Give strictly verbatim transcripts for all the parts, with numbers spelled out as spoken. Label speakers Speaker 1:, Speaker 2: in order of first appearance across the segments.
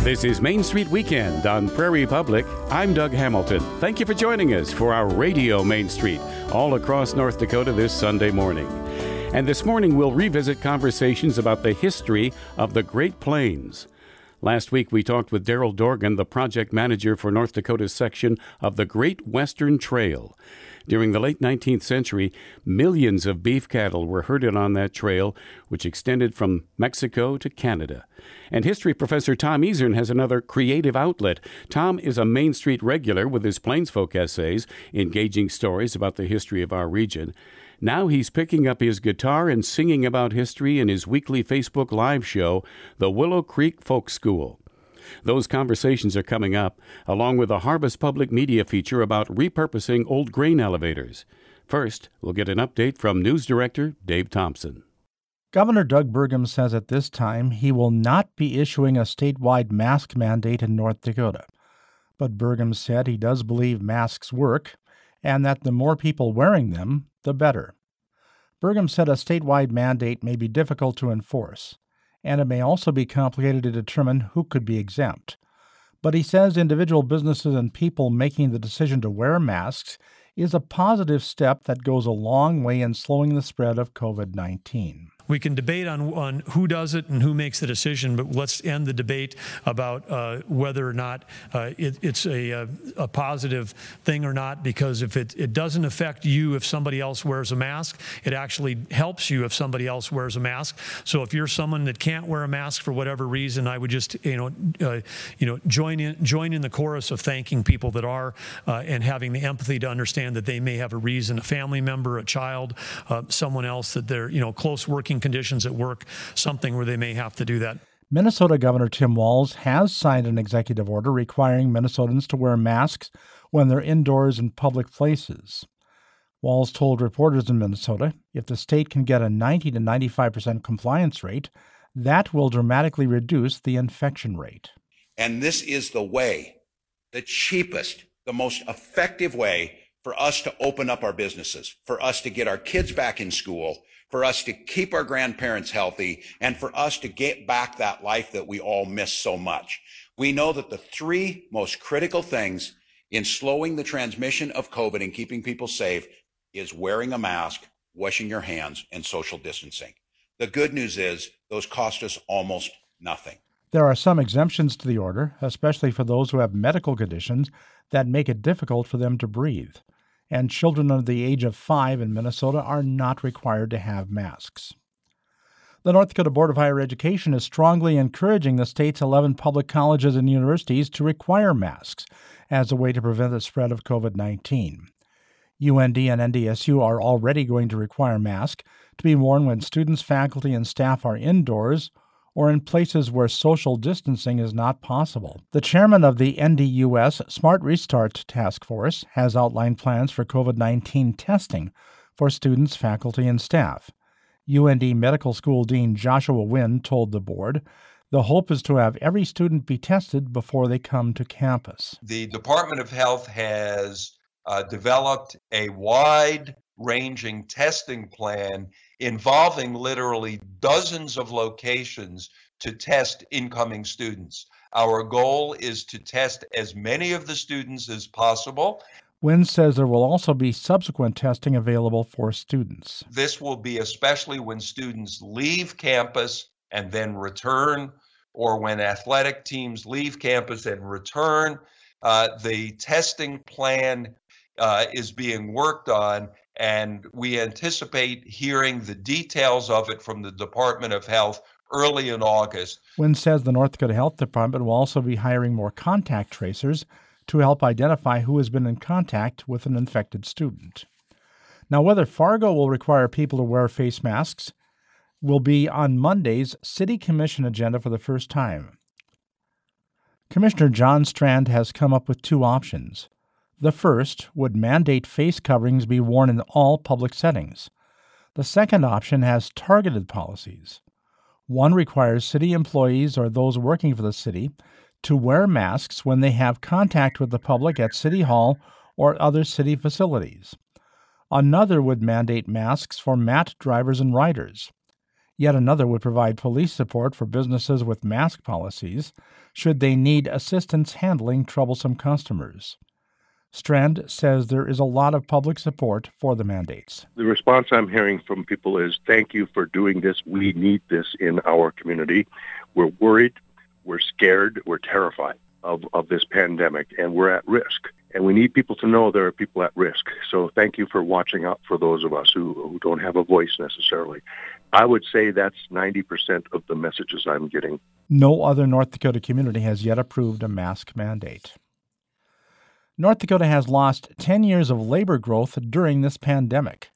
Speaker 1: This is Main Street Weekend on Prairie Public. I'm Doug Hamilton. Thank you for joining us for our Radio Main Street all across North Dakota this Sunday morning. And this morning we'll revisit conversations about the history of the Great Plains. Last week we talked with Daryl Dorgan, the project manager for North Dakota's section of the Great Western Trail. During the late nineteenth century, millions of beef cattle were herded on that trail, which extended from Mexico to Canada. And history professor Tom Easern has another creative outlet. Tom is a Main Street regular with his Plainsfolk essays, engaging stories about the history of our region. Now he's picking up his guitar and singing about history in his weekly Facebook Live show, The Willow Creek Folk School. Those conversations are coming up, along with a Harvest Public Media feature about repurposing old grain elevators. First, we'll get an update from News Director Dave Thompson.
Speaker 2: Governor Doug Burgum says at this time he will not be issuing a statewide mask mandate in North Dakota. But Burgum said he does believe masks work, and that the more people wearing them, the better. Burgum said a statewide mandate may be difficult to enforce, and it may also be complicated to determine who could be exempt. But he says individual businesses and people making the decision to wear masks is a positive step that goes a long way in slowing the spread of covid nineteen.
Speaker 3: We can debate on, on who does it and who makes the decision, but let's end the debate about uh, whether or not uh, it, it's a, a, a positive thing or not, because if it, it doesn't affect you if somebody else wears a mask, it actually helps you if somebody else wears a mask. So if you're someone that can't wear a mask for whatever reason, I would just you know uh, you know join in join in the chorus of thanking people that are uh, and having the empathy to understand that they may have a reason, a family member, a child, uh, someone else that they're you know close working conditions at work, something where they may have to do that.
Speaker 2: Minnesota Governor Tim Walz has signed an executive order requiring Minnesotans to wear masks when they're indoors in public places. Walz told reporters in Minnesota if the state can get a ninety to ninety-five percent compliance rate, that will dramatically reduce the infection rate.
Speaker 4: And this is the way, the cheapest, the most effective way for us to open up our businesses, for us to get our kids back in school, for us to keep our grandparents healthy, and for us to get back that life that we all miss so much. We know that the three most critical things in slowing the transmission of COVID and keeping people safe is wearing a mask, washing your hands, and social distancing. The good news is those cost us almost nothing.
Speaker 2: There are some exemptions to the order, especially for those who have medical conditions that make it difficult for them to breathe. And children under the age of five in Minnesota are not required to have masks. The North Dakota Board of Higher Education is strongly encouraging the state's eleven public colleges and universities to require masks as a way to prevent the spread of covid nineteen. U N D and N D S U are already going to require masks to be worn when students, faculty, and staff are indoors or in places where social distancing is not possible. The chairman of the N D U S Smart Restart Task Force has outlined plans for covid nineteen testing for students, faculty, and staff. U N D Medical School Dean Joshua Wynn told the board the hope is to have every student be tested before they come to campus.
Speaker 5: The Department of Health has uh, developed a wide-ranging testing plan involving literally dozens of locations to test incoming students. Our goal is to test as many of the students as possible.
Speaker 2: Wynn says there will also be subsequent testing available for students.
Speaker 5: This will be especially when students leave campus and then return, or when athletic teams leave campus and return. Uh, the testing plan uh, is being worked on, and we anticipate hearing the details of it from the Department of Health early in August.
Speaker 2: Wynn says the North Dakota Health Department will also be hiring more contact tracers to help identify who has been in contact with an infected student. Now, whether Fargo will require people to wear face masks will be on Monday's City Commission agenda for the first time. Commissioner John Strand has come up with two options. The first would mandate face coverings be worn in all public settings. The second option has targeted policies. One requires city employees or those working for the city to wear masks when they have contact with the public at City Hall or other city facilities. Another would mandate masks for M A T drivers and riders. Yet another would provide police support for businesses with mask policies should they need assistance handling troublesome customers. Strand says there is a lot of public support for the mandates.
Speaker 6: The response I'm hearing from people is, thank you for doing this. We need this in our community. We're worried, we're scared, we're terrified of, of this pandemic, and we're at risk. And we need people to know there are people at risk. So thank you for watching out for those of us who, who don't have a voice necessarily. I would say that's ninety percent of the messages I'm getting.
Speaker 2: No other North Dakota community has yet approved a mask mandate. North Dakota has lost ten years of labor growth during this pandemic.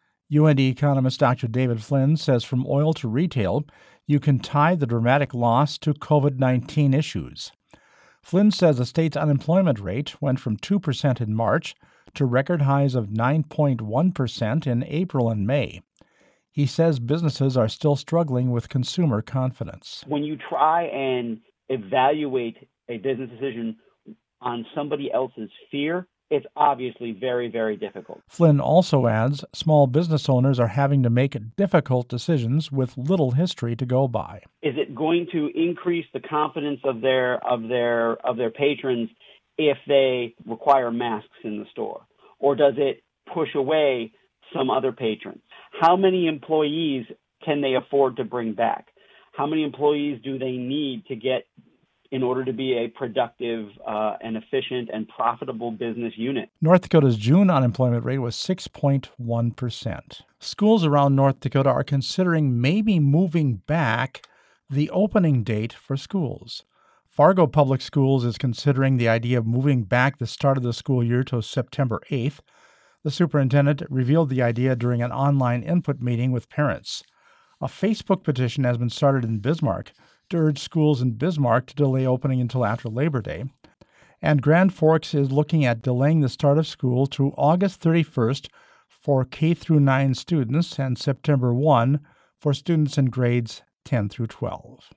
Speaker 2: U N D economist Doctor David Flynn says from oil to retail, you can tie the dramatic loss to COVID nineteen issues. Flynn says the state's unemployment rate went from two percent in March to record highs of nine point one percent in April and May. He says businesses are still struggling with consumer confidence.
Speaker 7: When you try and evaluate a business decision on somebody else's fear, it's obviously very, very difficult.
Speaker 2: Flynn also adds small business owners are having to make difficult decisions with little history to go by.
Speaker 7: Is it going to increase the confidence of their of their of their patrons if they require masks in the store? Or does it push away some other patrons? How many employees can they afford to bring back? How many employees do they need to get in order to be a productive uh, and efficient and profitable business unit?
Speaker 2: North Dakota's June unemployment rate was six point one percent. Schools around North Dakota are considering maybe moving back the opening date for schools. Fargo Public Schools is considering the idea of moving back the start of the school year to September eighth. The superintendent revealed the idea during an online input meeting with parents. A Facebook petition has been started in Bismarck to urge schools in Bismarck to delay opening until after Labor Day. And Grand Forks is looking at delaying the start of school to August thirty-first for K through nine students and September first for students in grades ten through twelve.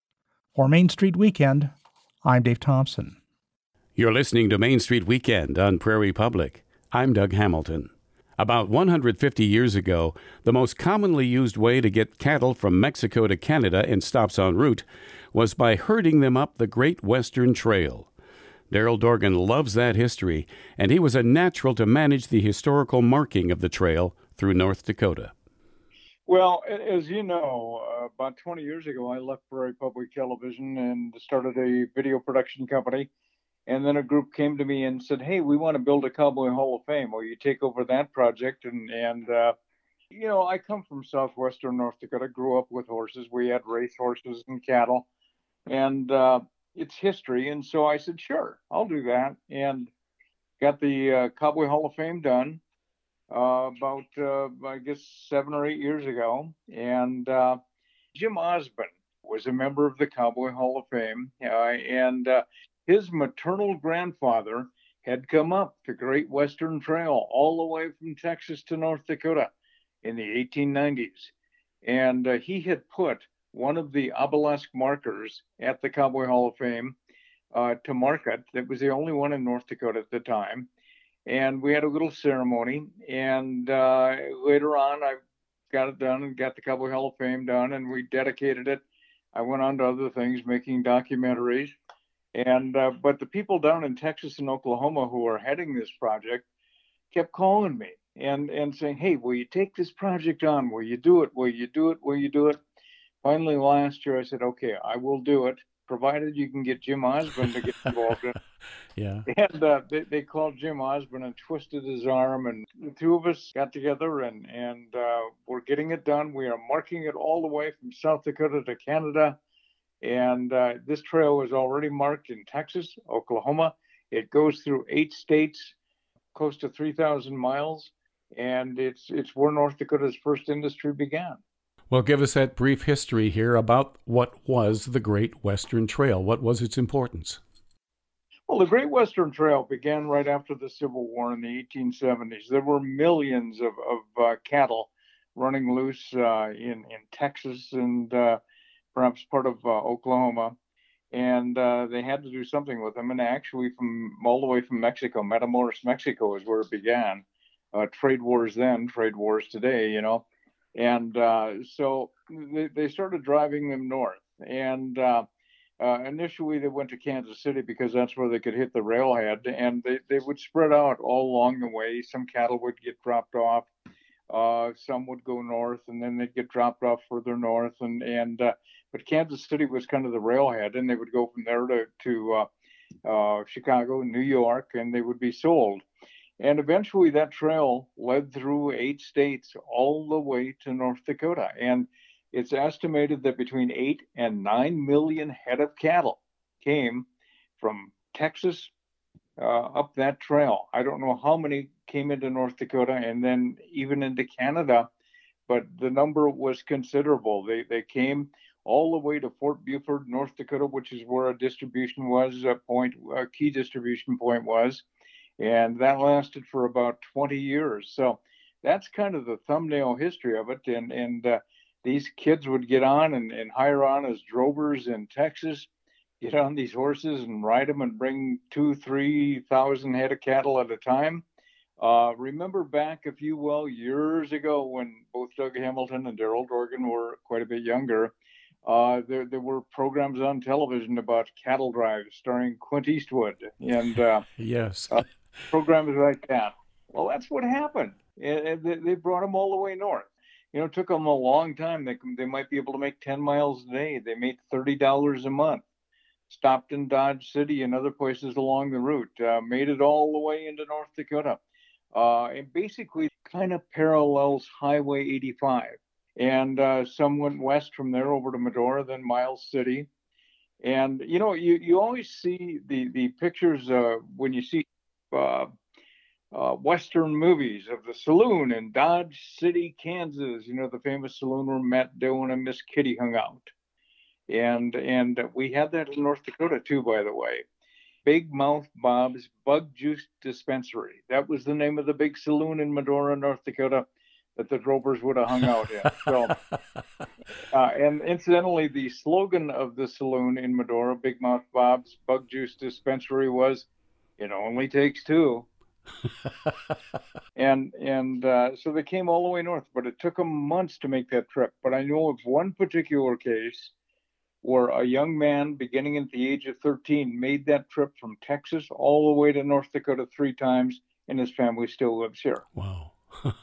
Speaker 2: For Main Street Weekend, I'm Dave Thompson.
Speaker 1: You're listening to Main Street Weekend on Prairie Public. I'm Doug Hamilton. About one hundred fifty years ago, the most commonly used way to get cattle from Mexico to Canada in stops en route was by herding them up the Great Western Trail. Darrell Dorgan loves that history, and he was a natural to manage the historical marking of the trail through North Dakota.
Speaker 8: Well, as you know, uh, about twenty years ago, I left Prairie Public Television and started a video production company. And then a group came to me and said, hey, we want to build a Cowboy Hall of Fame. Will you take over that project? And, and uh, you know, I come from southwestern North Dakota, grew up with horses. We had race horses and cattle. And uh, it's history. And so I said, sure, I'll do that. And got the uh, Cowboy Hall of Fame done uh, about, uh, I guess, seven or eight years ago. And uh, Jim Osborne was a member of the Cowboy Hall of Fame. Uh, and uh, his maternal grandfather had come up the Great Western Trail all the way from Texas to North Dakota in the eighteen nineties. And uh, he had put one of the obelisk markers at the Cowboy Hall of Fame uh, to market. That was the only one in North Dakota at the time. And we had a little ceremony. And uh, later on, I got it done and got the Cowboy Hall of Fame done, and we dedicated it. I went on to other things, making documentaries. And uh, but the people down in Texas and Oklahoma who are heading this project kept calling me and, and saying, hey, will you take this project on? Will you do it? Will you do it? Will you do it? Finally, last year, I said, okay, I will do it, provided you can get Jim Osborne to get involved in it.
Speaker 1: Yeah.
Speaker 8: And uh, they, they called Jim Osborne and twisted his arm, and the two of us got together, and, and uh, we're getting it done. We are marking it all the way from South Dakota to Canada. And uh, this trail is already marked in Texas, Oklahoma. It goes through eight states, close to three thousand miles, and it's it's where North Dakota's first industry began.
Speaker 1: Well, give us that brief history here about what was the Great Western Trail. What was its importance?
Speaker 8: Well, the Great Western Trail began right after the Civil War in the eighteen seventies. There were millions of, of uh, cattle running loose uh, in, in Texas and uh, perhaps part of uh, Oklahoma, and uh, they had to do something with them. And actually, from all the way from Mexico, Matamoros, Mexico, is where it began. Uh, trade wars then, trade wars today, you know. And uh, so they, they started driving them north. And uh, uh, initially they went to Kansas City because that's where they could hit the railhead. And they, they would spread out all along the way. Some cattle would get dropped off. Uh, some would go north, and then they'd get dropped off further north. And, and uh, but Kansas City was kind of the railhead, and they would go from there to, to uh, uh, Chicago, New York, and they would be sold. And eventually that trail led through eight states all the way to North Dakota. And it's estimated that between eight and nine million head of cattle came from Texas uh, up that trail. I don't know how many came into North Dakota and then even into Canada, but the number was considerable. They, they came all the way to Fort Buford, North Dakota, which is where a distribution was, a point, a key distribution point was. And that lasted for about twenty years. So that's kind of the thumbnail history of it. And and uh, these kids would get on and, and hire on as drovers in Texas, get on these horses and ride them and bring two, three thousand head of cattle at a time. Uh, remember back, if you will, years ago when both Doug Hamilton and Darrell Dorgan were quite a bit younger, uh, there there were programs on television about cattle drives starring Clint Eastwood. And uh,
Speaker 1: yes.
Speaker 8: uh, programs like that. Well, that's what happened. And they brought them all the way north. You know, it took them a long time. They they might be able to make ten miles a day. They made thirty dollars a month. Stopped in Dodge City and other places along the route. Uh, made it all the way into North Dakota. Uh, and basically kind of parallels Highway eighty-five. And uh, some went west from there over to Medora, then Miles City. And, you know, you, you always see the, the pictures uh, when you see Uh, uh, Western movies of the saloon in Dodge City, Kansas, you know, the famous saloon where Matt Dillon and Miss Kitty hung out. And and we had that in North Dakota too, by the way. Big Mouth Bob's Bug Juice Dispensary. That was the name of the big saloon in Medora, North Dakota, that the drovers would have hung out in. So, uh, and incidentally, the slogan of the saloon in Medora, Big Mouth Bob's Bug Juice Dispensary, was, "It only takes two." and and uh, so they came all the way north, but it took them months to make that trip. But I know of one particular case where a young man, beginning at the age of thirteen, made that trip from Texas all the way to North Dakota three times, and his family still lives here.
Speaker 1: Wow.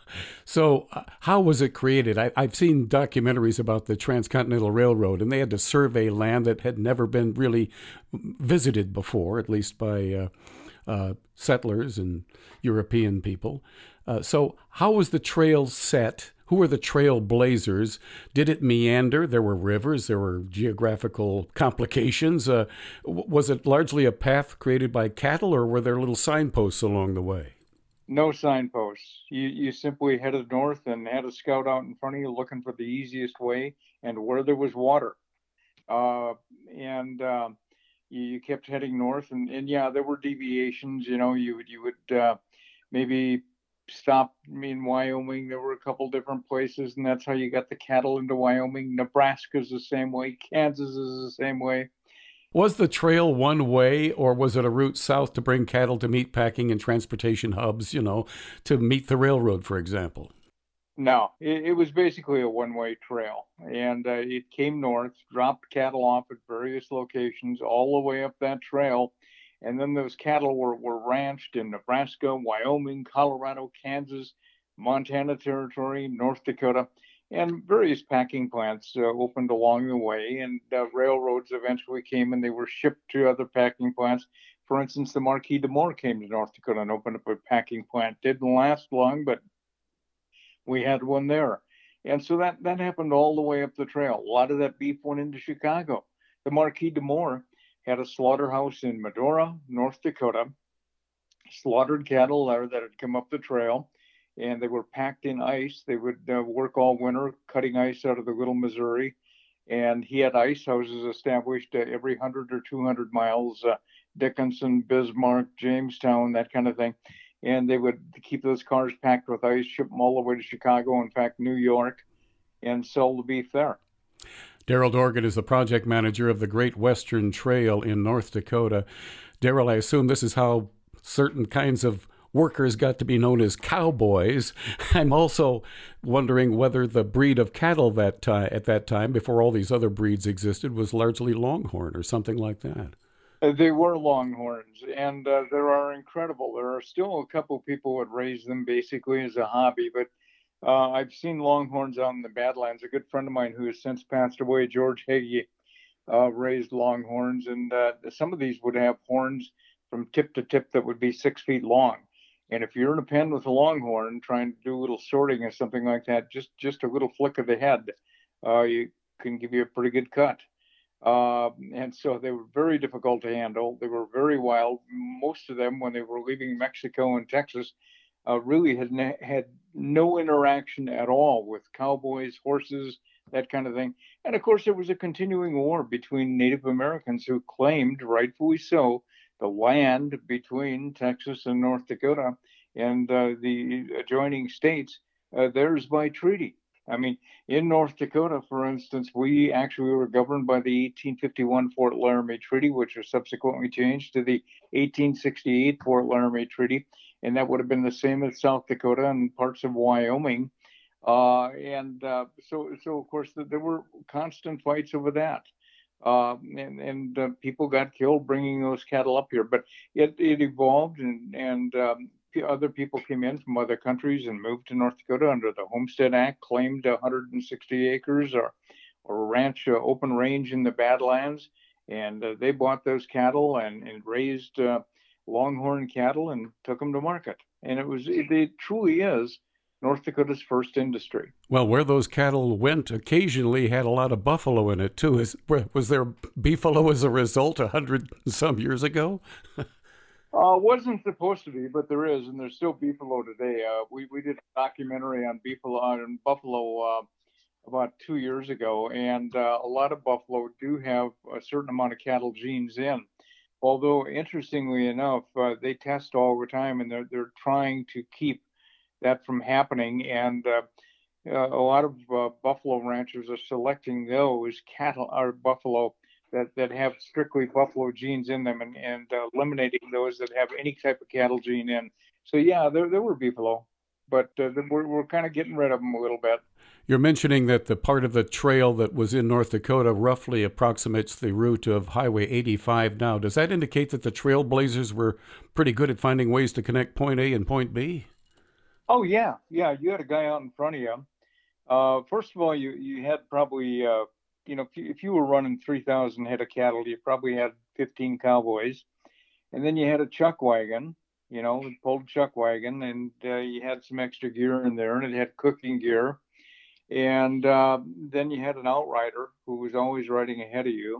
Speaker 1: So uh, how was it created? I, I've seen documentaries about the Transcontinental Railroad, and they had to survey land that had never been really visited before, at least by uh, uh, settlers and European people. Uh, so how was the trail set? Who were the trailblazers? Did it meander? There were rivers. There were geographical complications. Uh, w- was it largely a path created by cattle, or were there little signposts along the way?
Speaker 8: No signposts. You you simply headed north and had a scout out in front of you looking for the easiest way and where there was water. Uh, and uh, you, you kept heading north. And, and yeah, there were deviations. You know, you, you would uh, maybe stop in Wyoming. There were a couple different places, and that's how you got the cattle into Wyoming. Nebraska's the same way. Kansas is the same way.
Speaker 1: Was the trail one way, or was it a route south to bring cattle to meat packing and transportation hubs, you know, to meet the railroad, for example?
Speaker 8: No, it, it was basically a one-way trail. And uh, it came north, dropped cattle off at various locations all the way up that trail. And then those cattle were, were ranched in Nebraska, Wyoming, Colorado, Kansas, Montana Territory, North Dakota. And various packing plants uh, opened along the way, and uh, railroads eventually came and they were shipped to other packing plants. For instance, the Marquis de Moore came to North Dakota and opened up a packing plant. Didn't last long, but we had one there. And so that, that happened all the way up the trail. A lot of that beef went into Chicago. The Marquis de Moore had a slaughterhouse in Medora, North Dakota, slaughtered cattle there that had come up the trail. And they were packed in ice. They would uh, work all winter cutting ice out of the Little Missouri. And he had ice houses established uh, every one hundred or two hundred miles, uh, Dickinson, Bismarck, Jamestown, that kind of thing. And they would keep those cars packed with ice, ship them all the way to Chicago, in fact, New York, and sell the beef there.
Speaker 1: Darrell Dorgan is the project manager of the Great Western Trail in North Dakota. Darrell, I assume this is how certain kinds of workers got to be known as cowboys. I'm also wondering whether the breed of cattle that ti- at that time, before all these other breeds existed, was largely Longhorn or something like that.
Speaker 8: Uh, They were Longhorns, and uh, there are incredible. There are still a couple people that raise them basically as a hobby, but uh, I've seen Longhorns out in the Badlands. A good friend of mine who has since passed away, George Hagee, uh, raised Longhorns, and uh, some of these would have horns from tip to tip that would be six feet long. And if you're in a pen with a Longhorn trying to do a little sorting or something like that, just just a little flick of the head, uh, you can give you a pretty good cut. Uh, and so they were very difficult to handle. They were very wild. Most of them, when they were leaving Mexico and Texas, uh, really had ne- had no interaction at all with cowboys, horses, that kind of thing. And of course, there was a continuing war between Native Americans who claimed, rightfully so, the land between Texas and North Dakota and uh, the adjoining states, uh, theirs by treaty. I mean, in North Dakota, for instance, we actually were governed by the eighteen fifty-one Fort Laramie Treaty, which was subsequently changed to the eighteen sixty-eight Fort Laramie Treaty. And that would have been the same as South Dakota and parts of Wyoming. Uh, and uh, so, so, of course, there were constant fights over that. Uh, and and uh, people got killed bringing those cattle up here. But it, it evolved, and, and um, other people came in from other countries and moved to North Dakota under the Homestead Act, claimed one hundred sixty acres or, or a ranch, uh, open range in the Badlands. And uh, they bought those cattle and, and raised uh, Longhorn cattle and took them to market. And it was, it, it truly is North Dakota's first industry.
Speaker 1: Well, where those cattle went occasionally had a lot of buffalo in it, too. Is, was there beefalo as a result a hundred and some years ago?
Speaker 8: Uh, wasn't supposed to be, but there is, and there's still beefalo today. Uh, we, we did a documentary on beefalo on buffalo uh, about two years ago, and uh, a lot of buffalo do have a certain amount of cattle genes in. Although, interestingly enough, uh, they test all the time, and they're they're trying to keep that from happening. And uh, uh, a lot of uh, buffalo ranchers are selecting those cattle or buffalo that, that have strictly buffalo genes in them, and, and uh, eliminating those that have any type of cattle gene in. So yeah, there there were beefalo, but uh, we're we're kind of getting rid of them a little bit.
Speaker 1: You're mentioning that the part of the trail that was in North Dakota roughly approximates the route of Highway eighty-five now. Does that indicate that the trailblazers were pretty good at finding ways to connect point A and point B?
Speaker 8: Oh yeah, yeah. You had a guy out in front of you. Uh, first of all, you you had probably uh, you know if you, if you were running three thousand head of cattle, you probably had fifteen cowboys, and then you had a chuck wagon. You know, pulled a chuck wagon, and uh, you had some extra gear in there, and it had cooking gear. And uh, then you had an outrider who was always riding ahead of you.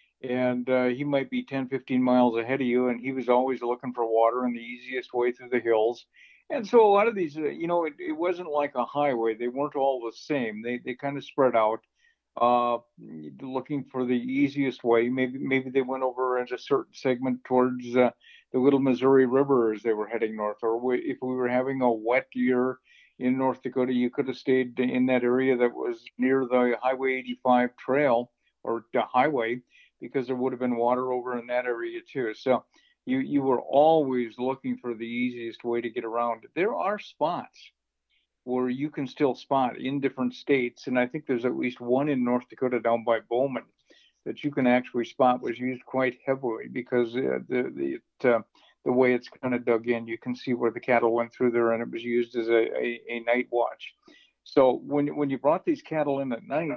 Speaker 8: And uh, he might be ten, fifteen miles ahead of you. And he was always looking for water and the easiest way through the hills. And so a lot of these, uh, you know, it, it wasn't like a highway. They weren't all the same. They they kind of spread out, uh, looking for the easiest way. Maybe maybe they went over in a certain segment towards uh, the Little Missouri River as they were heading north. Or we, if we were having a wet year in North Dakota, you could have stayed in that area that was near the Highway eighty-five trail or the highway, because there would have been water over in that area too. So you you were always looking for the easiest way to get around. There are spots where you can still spot in different states, and I think there's at least one in North Dakota down by Bowman that you can actually spot was used quite heavily because uh, the the it, uh, the way it's kind of dug in, you can see where the cattle went through there, and it was used as a, a, a night watch. So when when you brought these cattle in at night,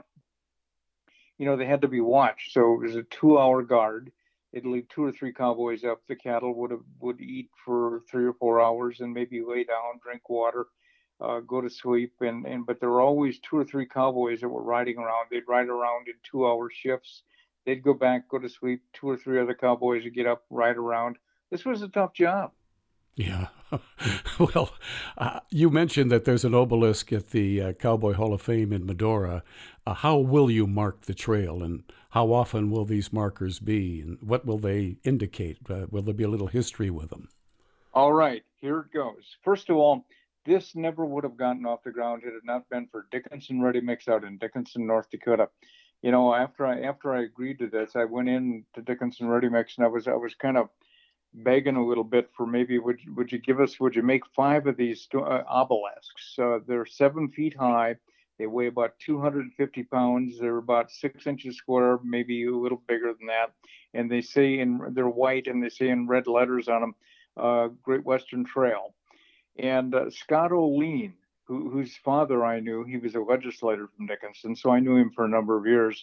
Speaker 8: you know, they had to be watched. So it was a two-hour guard. It'd leave two or three cowboys up. The cattle would have, would eat for three or four hours and maybe lay down, drink water, uh, go to sleep. And, and but there were always two or three cowboys that were riding around. They'd ride around in two-hour shifts. They'd go back, go to sleep. Two or three other cowboys would get up, ride around. This was a tough job.
Speaker 1: Yeah. Well, uh, you mentioned that there's an obelisk at the uh, Cowboy Hall of Fame in Medora. Uh, how will you mark the trail, and how often will these markers be, and what will they indicate? Uh, will there be a little history with them?
Speaker 8: All right, here it goes. First of all, this never would have gotten off the ground had it not been for Dickinson Ready Mix out in Dickinson, North Dakota. You know, after I after I agreed to this, I went in to Dickinson Ready Mix, and I was I was kind of begging a little bit for maybe would would you give us would you make five of these uh, obelisks? Uh, they're seven feet high. They weigh about two hundred fifty pounds. They're about six inches square, maybe a little bigger than that. And they say in they're white, and they say in red letters on them, uh, Great Western Trail. And uh, Scott O'Lean, who, whose father I knew, he was a legislator from Dickinson, so I knew him for a number of years.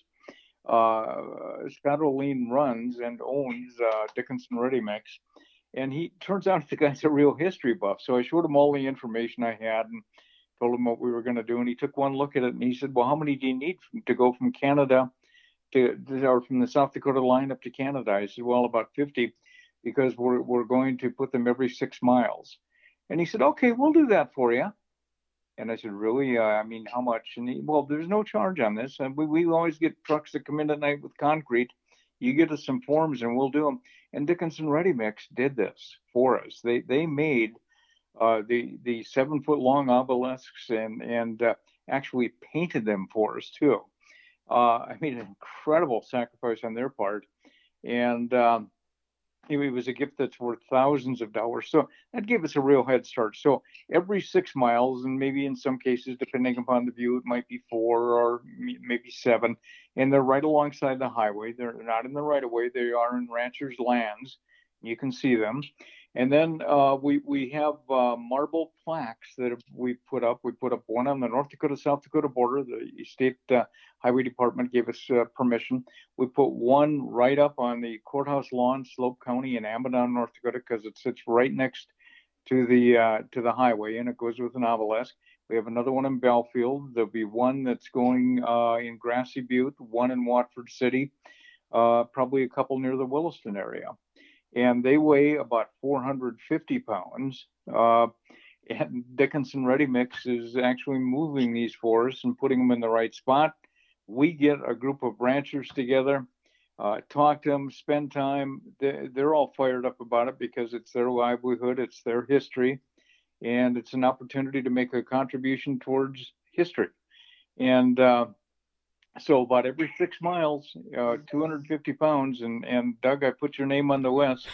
Speaker 8: Uh, Scott O'Lean runs and owns uh, Dickinson Ready Mix, and he turns out the guy's a real history buff. So I showed him all the information I had and told him what we were going to do, and he took one look at it and he said, "Well, how many do you need to go from Canada to, or from the South Dakota line up to Canada?" I said, "Well, about fifty, because we're we're going to put them every six miles." And he said, "Okay, we'll do that for you." And I said, "Really? Uh, I mean, how much?" And he, "Well, there's no charge on this. And we, we always get trucks that come in at night with concrete. You get us some forms and we'll do them." And Dickinson Ready Mix did this for us. They they made uh, the the seven foot long obelisks and and uh, actually painted them for us too. Uh, I mean, an incredible sacrifice on their part, and um, it was a gift that's worth thousands of dollars. So that gave us a real head start. So every six miles, and maybe in some cases, depending upon the view, it might be four or maybe seven. And they're right alongside the highway. They're not in the right of way. They are in ranchers' lands. You can see them. And then uh, we we have uh, marble plaques that we put up. We put up one on the North Dakota-South Dakota border. The state uh, highway department gave us uh, permission. We put one right up on the courthouse lawn, Slope County in Amidon, North Dakota, because it sits right next to the uh, to the highway, and it goes with an obelisk. We have another one in Belfield. There'll be one that's going uh, in Grassy Butte, one in Watford City, uh, probably a couple near the Williston area. And they weigh about four hundred fifty pounds. Uh, and Dickinson Ready Mix is actually moving these for us and putting them in the right spot. We get a group of ranchers together, uh, talk to them, spend time. They, they're all fired up about it because it's their livelihood, it's their history, and it's an opportunity to make a contribution towards history. And uh, so about every six miles, uh, two hundred fifty pounds, and, and Doug, I put your name on the list.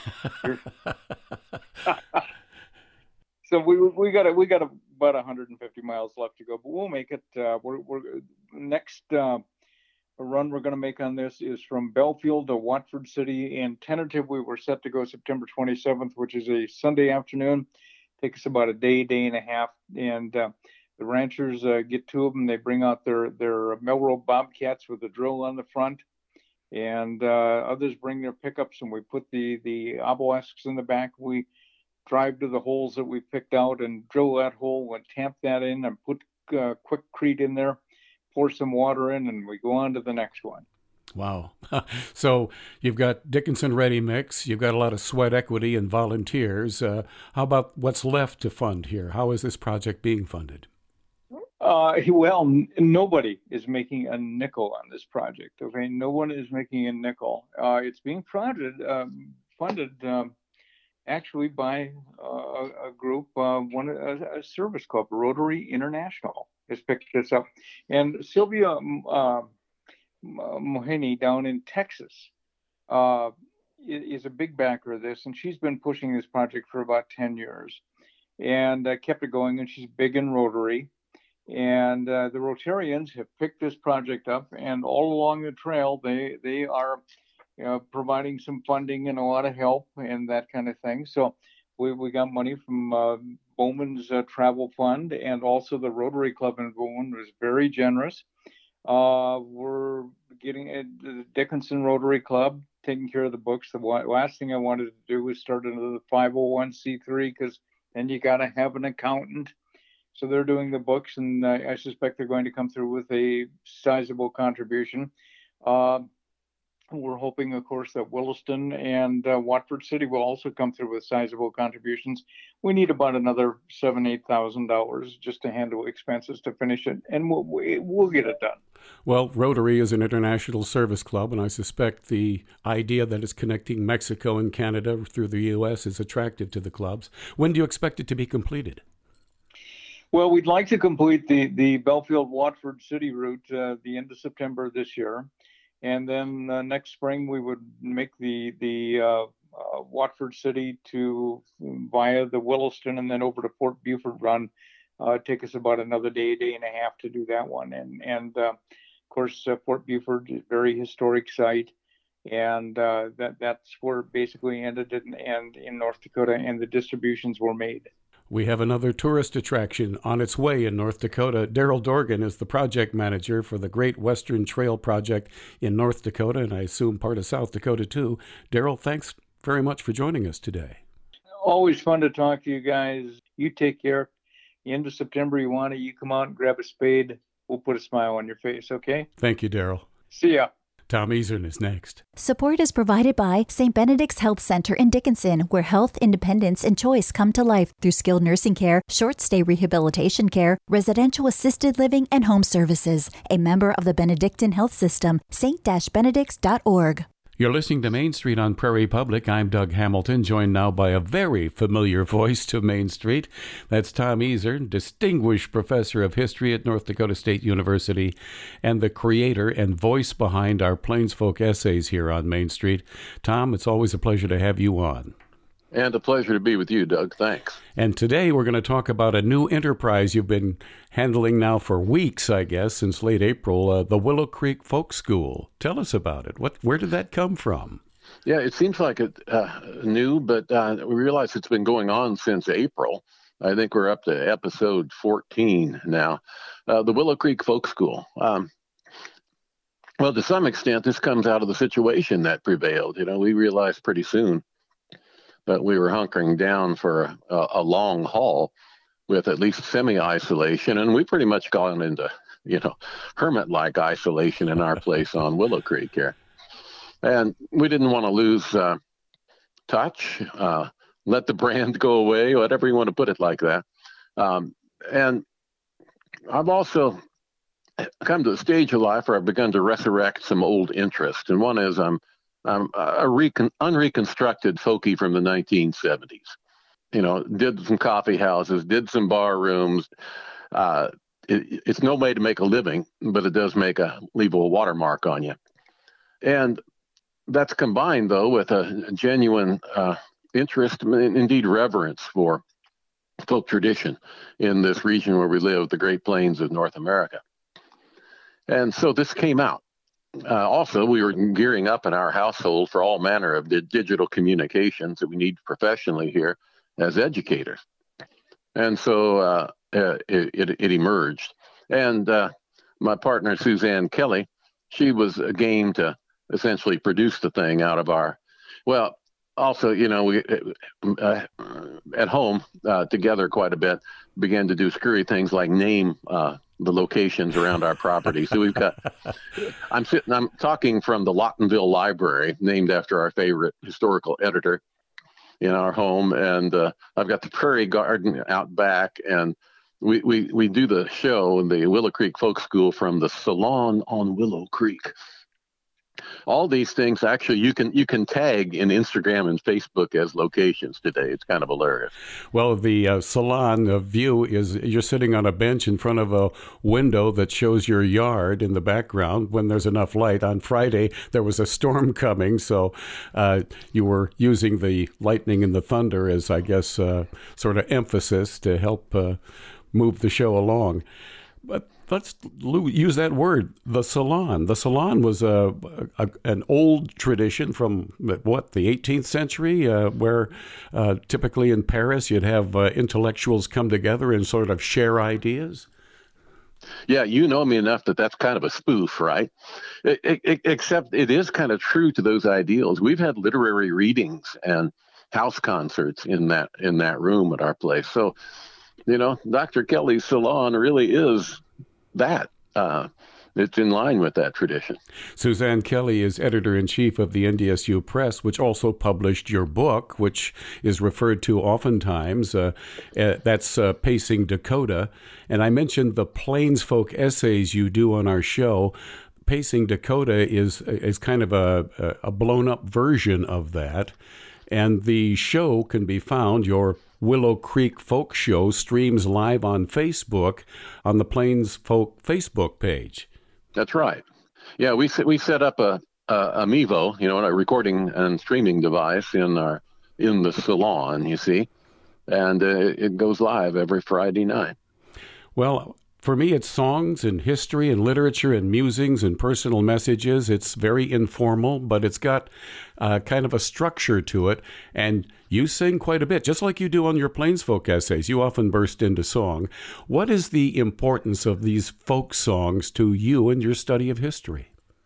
Speaker 8: So we we got a, we got a, about one hundred fifty miles left to go, but we'll make it. Uh, we're we're next uh, run we're going to make on this is from Belfield to Watford City, and tentatively we're set to go September twenty-seventh, which is a Sunday afternoon. Takes us about a day, day and a half, and uh, the ranchers uh, get two of them. They bring out their their Melrow Bobcats with a drill on the front, and uh, others bring their pickups, and we put the the obelisks in the back. We drive to the holes that we picked out and drill that hole and tamp that in and put uh, Quikrete in there, pour some water in, and we go on to the next one.
Speaker 1: Wow. So you've got Dickinson Ready Mix. You've got a lot of sweat equity and volunteers. Uh, how about what's left to fund here? How is this project being funded?
Speaker 8: Uh, well, n- nobody is making a nickel on this project. Okay, no one is making a nickel. Uh, it's being funded, um, funded um, actually by uh, a group, uh, one a, a service club, Rotary International, has picked this up, and Sylvia uh, Mohini down in Texas uh, is a big backer of this, and she's been pushing this project for about ten years, and uh, kept it going. And she's big in Rotary. And uh, the Rotarians have picked this project up, and all along the trail, they they are you know, providing some funding and a lot of help and that kind of thing. So we, we got money from uh, Bowman's uh, travel fund, and also the Rotary Club in Bowman was very generous. Uh, we're getting uh, the Dickinson Rotary Club taking care of the books. The last thing I wanted to do was start another five oh one c three, because then you got to have an accountant. So they're doing the books, and uh, I suspect they're going to come through with a sizable contribution. Uh, we're hoping, of course, that Williston and uh, Watford City will also come through with sizable contributions. We need about another seven, eight thousand dollars just to handle expenses to finish it, and we'll we'll get it done.
Speaker 1: Well, Rotary is an international service club, and I suspect the idea that it's connecting Mexico and Canada through the U S is attractive to the clubs. When do you expect it to be completed?
Speaker 8: Well, we'd like to complete the, the Belfield-Watford City route uh, the end of September this year. And then uh, next spring, we would make the, the uh, uh, Watford City to via the Williston and then over to Fort Buford run. Uh, take us about another day, day and a half to do that one. And, and uh, of course, uh, Fort Buford is a very historic site. And uh, that that's where it basically ended in, and in North Dakota, and the distributions were made.
Speaker 1: We have another tourist attraction on its way in North Dakota. Daryl Dorgan is the project manager for the Great Western Trail Project in North Dakota, and I assume part of South Dakota too. Daryl, thanks very much for joining us today.
Speaker 8: Always fun to talk to you guys. You take care. End of September, you want it, you come out and grab a spade. We'll put a smile on your face, okay?
Speaker 1: Thank you, Daryl.
Speaker 8: See ya.
Speaker 1: Tom Eason is next.
Speaker 9: Support is provided by Saint Benedict's Health Center in Dickinson, where health, independence, and choice come to life through skilled nursing care, short-stay rehabilitation care, residential assisted living, and home services. A member of the Benedictine Health System, saint benedicts dot org.
Speaker 1: You're listening to Main Street on Prairie Public. I'm Doug Hamilton, joined now by a very familiar voice to Main Street. That's Tom Eason, distinguished professor of history at North Dakota State University and the creator and voice behind our Plains Folk essays here on Main Street. Tom, it's always a pleasure to have you on.
Speaker 10: And a pleasure to be with you, Doug. Thanks.
Speaker 1: And today we're going to talk about a new enterprise you've been handling now for weeks, I guess, since late April, uh, the Willow Creek Folk School. Tell us about it. What, where did that come from?
Speaker 10: Yeah, it seems like it uh, new, but uh, we realize it's been going on since April. I think we're up to episode fourteen now. Uh, the Willow Creek Folk School. Um, well, to some extent, this comes out of the situation that prevailed. You know, we realized pretty soon that we were hunkering down for a, a long haul with at least semi-isolation, and we pretty much gone into, you know, hermit-like isolation in our place on Willow Creek here. And we didn't want to lose uh, touch, uh, let the brand go away, whatever you want to put it like that. Um, and I've also come to a stage of life where I've begun to resurrect some old interests. And one is I'm I'm a recon- unreconstructed folkie from the nineteen seventies. You know, did some coffee houses, did some bar rooms. Uh, it, it's no way to make a living, but it does make a leave a watermark on you. And that's combined, though, with a genuine uh, interest, indeed reverence for folk tradition in this region where we live, the Great Plains of North America. And so this came out. Uh, also, we were gearing up in our household for all manner of the digital communications that we need professionally here as educators. And so uh, it, it, it emerged. And uh, my partner, Suzanne Kelly, she was game to essentially produce the thing out of our, well, also, you know, we uh, at home uh, together quite a bit, began to do screwy things like name uh, the locations around our property. So we've got, I'm sitting, I'm talking from the Lawtonville Library, named after our favorite historical editor in our home. And uh, I've got the Prairie Garden out back, and we, we, we do the show in the Willow Creek Folk School from the Salon on Willow Creek. All these things, actually, you can you can tag in Instagram and Facebook as locations today. It's kind of hilarious.
Speaker 1: Well, the uh, salon the view is you're sitting on a bench in front of a window that shows your yard in the background when there's enough light. On Friday, there was a storm coming, so uh, you were using the lightning and the thunder as, I guess, uh, sort of emphasis to help uh, move the show along. But let's use that word, the salon. The salon was a, a an old tradition from, what, the eighteenth century, uh, where uh, typically in Paris you'd have uh, intellectuals come together and sort of share ideas.
Speaker 10: Yeah, you know me enough that that's kind of a spoof, right? It, it, except it is kind of true to those ideals. We've had literary readings and house concerts in that in that room at our place. So, you know, Doctor Kelly's salon really is that. Uh, it's in line with that tradition.
Speaker 1: Suzanne Kelly is editor-in-chief of the N D S U Press, which also published your book, which is referred to oftentimes. Uh, uh, that's uh, Pacing Dakota. And I mentioned the Plains Folk essays you do on our show. Pacing Dakota is is kind of a, a blown-up version of that. And the show can be found, your Willow Creek Folk Show streams live on Facebook on the Plains Folk Facebook page.
Speaker 10: That's right. Yeah, we we set up a uh, Amivo, you know, a recording and streaming device in our in the salon, you see, and uh, it goes live every Friday night.
Speaker 1: Well, for me, it's songs and history and literature and musings and personal messages. It's very informal, but it's got uh, kind of a structure to it. And you sing quite a bit, just like you do on your Plains Folk essays. You often burst into song. What is the importance of these folk songs to you in your study of history?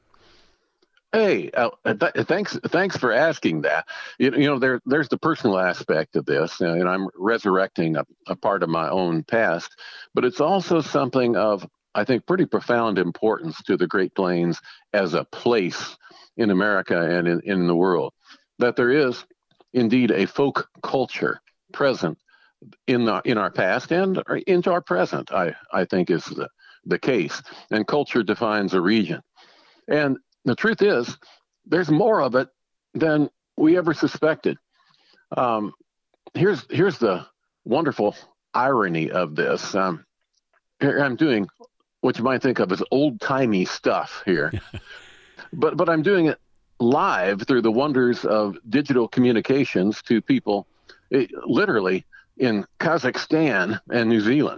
Speaker 10: Hey, uh, th- thanks. Thanks for asking that. You, you know, there, there's the personal aspect of this, and you know, I'm resurrecting a, a part of my own past, but it's also something of, I think, pretty profound importance to the Great Plains as a place in America and in, in the world. That there is indeed a folk culture present in the, in our past and into our present. I, I think is the, the case, and culture defines a region, and the truth is, there's more of it than we ever suspected. Um, here's here's the wonderful irony of this. Um, here I'm doing what you might think of as old-timey stuff here, but but I'm doing it live through the wonders of digital communications to people, it, literally in Kazakhstan and New Zealand.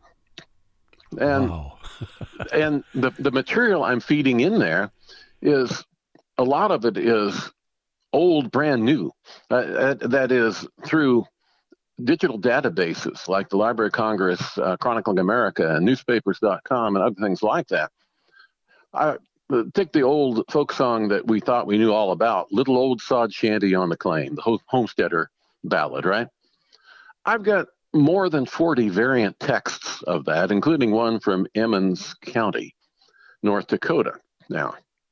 Speaker 10: And
Speaker 1: wow.
Speaker 10: and the the material I'm feeding in there is a lot of it is old, brand new. Uh, that is through digital databases like the Library of Congress, uh, Chronicling America, and newspapers dot com, and other things like that. I take the old folk song that we thought we knew all about, Little Old Sod Shanty on the Claim, the homesteader ballad, right? I've got more than forty variant texts of that, including one from Emmons County, North Dakota. Now,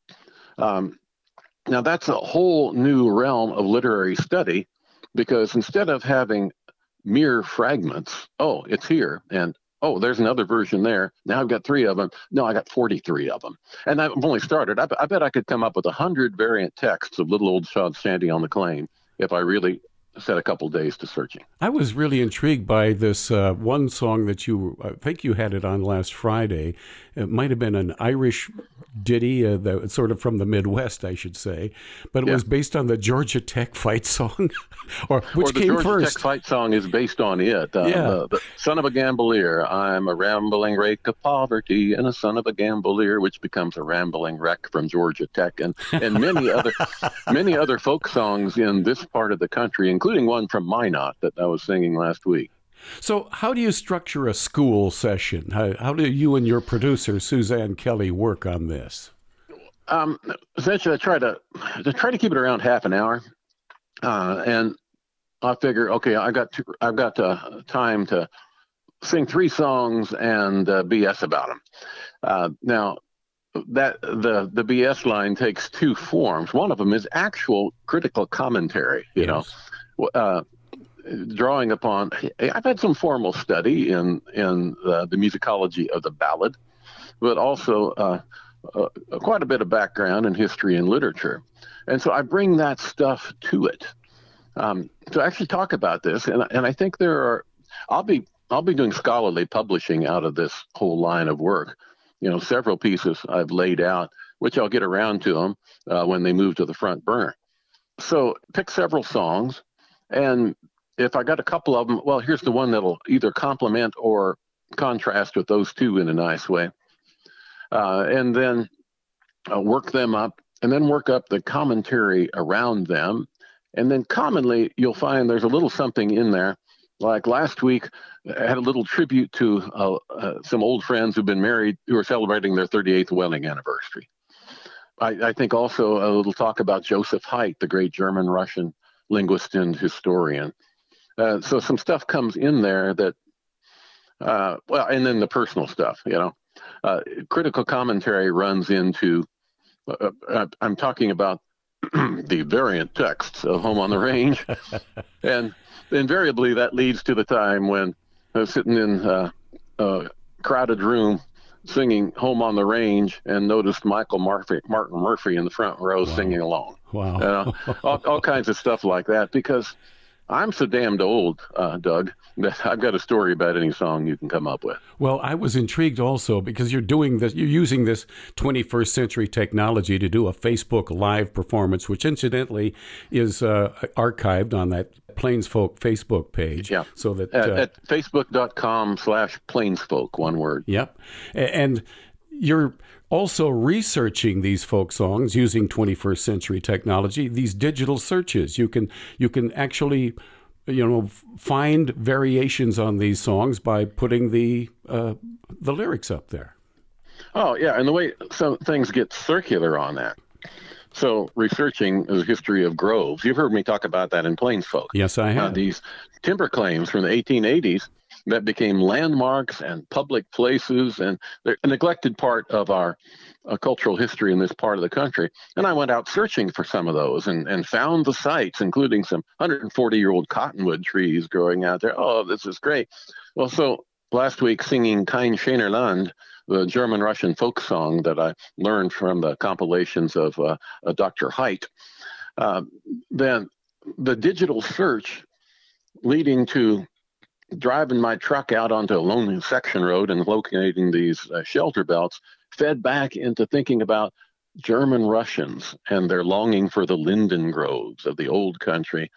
Speaker 10: Um, now, that's a whole new realm of literary study, because instead of having mere fragments, oh, it's here, and oh, there's another version there. Now I've got three of them. No, I got forty-three of them. And I've only started. I, I bet I could come up with one hundred variant texts of Little Old Sod Shanty on the Claim if I really set a couple days to searching.
Speaker 1: I was really intrigued by this uh, one song that you, I think you had it on last Friday. It might have been an Irish ditty, uh, that, sort of from the Midwest, I should say, but it yeah. was based on the Georgia Tech fight song, or which
Speaker 10: or the
Speaker 1: came
Speaker 10: Georgia
Speaker 1: first.
Speaker 10: Tech fight song is based on it. Uh,
Speaker 1: yeah.
Speaker 10: the, the son of a gambler, I'm a rambling rake of poverty, and a son of a gambler, which becomes a rambling wreck from Georgia Tech, and and many other many other folk songs in this part of the country, including one from Minot that I was singing last week.
Speaker 1: So how do you structure a school session? How, how do you and your producer, Suzanne Kelly, work on this?
Speaker 10: Um, essentially, I try to, to try to keep it around half an hour, uh, and I figure, okay, I got two, I've got uh, time to sing three songs and uh, B S about them. Uh, now, that the the B S line takes two forms. One of them is actual critical commentary. You yes. know. Uh, drawing upon, I've had some formal study in in uh, the musicology of the ballad, but also uh, uh, quite a bit of background in history and literature, and so I bring that stuff to it um, to actually talk about this. And and I think there are, I'll be I'll be doing scholarly publishing out of this whole line of work. You know, several pieces I've laid out, which I'll get around to them uh, when they move to the front burner. So pick several songs, and if I got a couple of them, well, here's the one that'll either complement or contrast with those two in a nice way. Uh, and then uh, work them up, and then work up the commentary around them. And then commonly, you'll find there's a little something in there. Like last week, I had a little tribute to uh, uh, some old friends who've been married who are celebrating their thirty-eighth wedding anniversary. I, I think also a little talk about Joseph Haidt, the great German-Russian linguist and historian. Uh, so some stuff comes in there that, uh, well, and then the personal stuff, you know. Uh, critical commentary runs into, uh, uh, I'm talking about the variant texts of Home on the Range. And invariably that leads to the time when I was sitting in uh, a crowded room singing Home on the Range and noticed Michael Murphy, Martin Murphy in the front row wow. singing along.
Speaker 1: Wow.
Speaker 10: Uh, all, all kinds of stuff like that, because I'm so damned old, uh, Doug, that I've got a story about any song you can come up with.
Speaker 1: Well, I was intrigued also because you're doing this, you're using this twenty-first century technology to do a Facebook Live performance, which incidentally is uh, archived on that Plainsfolk Facebook page.
Speaker 10: Yeah.
Speaker 1: So that
Speaker 10: at,
Speaker 1: uh,
Speaker 10: at facebook.com slash Plainsfolk, one word.
Speaker 1: Yep. And you're also researching these folk songs using twenty-first century technology, these digital searches. You can you can actually, you know, find variations on these songs by putting the uh, the lyrics up there.
Speaker 10: Oh, yeah. And the way some things get circular on that. So researching the history of groves. You've heard me talk about that in Plainsfolk.
Speaker 1: Yes, I have.
Speaker 10: Uh, these timber claims from the eighteen eighties that became landmarks and public places, and they're a neglected part of our uh, cultural history in this part of the country. And I went out searching for some of those and, and found the sites, including some one hundred forty year old cottonwood trees growing out there. Oh, this is great. Well, so last week singing Kein schöner Land, the German-Russian folk song that I learned from the compilations of uh, uh, Doctor Haidt, uh, then the digital search leading to driving my truck out onto a lonely section road and locating these uh, shelter belts fed back into thinking about German Russians and their longing for the linden groves of the old country.